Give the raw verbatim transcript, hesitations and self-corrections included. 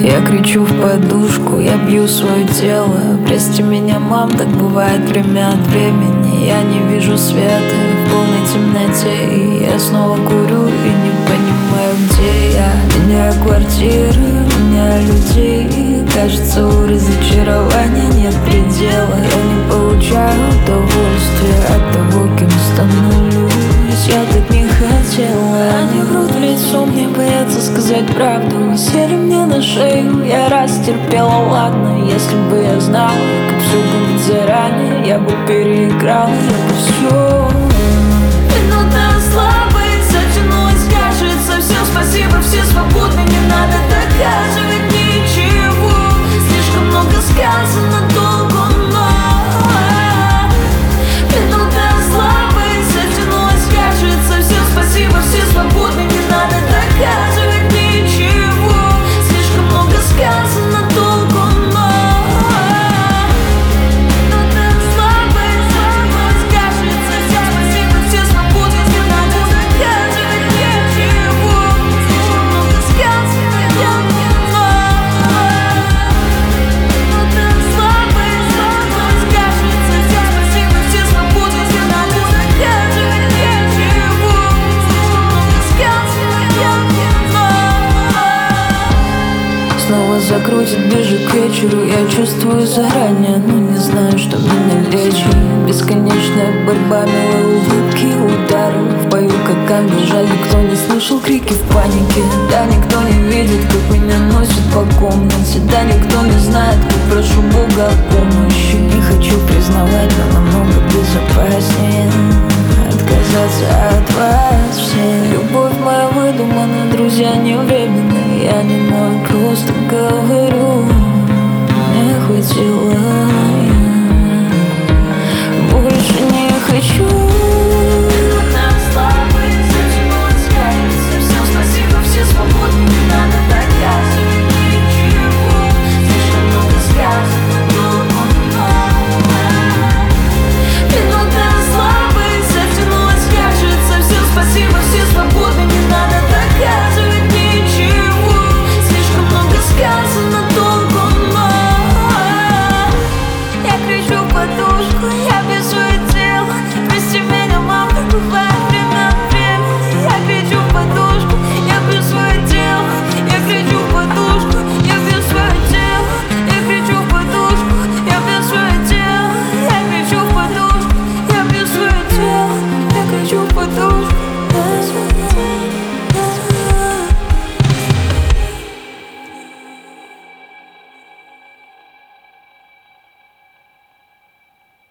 Я кричу в подушку, я бью свое тело. Прости меня, мам, так бывает время от времени. Я не вижу света в полной темноте, и я снова курю и не понимаю, где я. Меняю квартиры, меняю людей. Кажется, у разочарования нет предела. Я не получаю удовольствия от того, кем становлюсь. Я так не хотела. Они врут в лицо, мне боятся сказать правду. Сели мне на шею, я раз терпела, ладно. Если бы я знала, как все будет заранее, я бы переиграла, я бы все. Минута слабость затянулась, кажется. Всем спасибо, все свободны, не надо доказывать ничего. Слишком много сказано, долго, но минута слабость затянулась, кажется. Всем спасибо, все свободны, не надо доказывать ничего. Слишком много сказано, долго, но минута слабость затянулась, кажется. Всем спасибо, все свободны, не надо доказывать ничего. Слишком много сказано, долго, но минута слабость затянулась, кажется. Всем спасибо, все свободны, не надо доказывать ничего. Слишком много сказано, долго, но снова закрутит ближе к вечеру. Я чувствую заранее, но не знаю, что меня лечит. Бесконечная борьба, милые улыбки, удары в бою, как камень. Жаль, никто не слышал крики в панике. Да, никто не видит, как меня носит по комнате. Да, никто не знает, как прошу Бога о помощи. Не хочу признавать, но намного безопаснее отказаться от вас всех. Любовь моя выдумана, друзья не временные. Я не мой, просто говорю, не хватило. Я больше не хочу.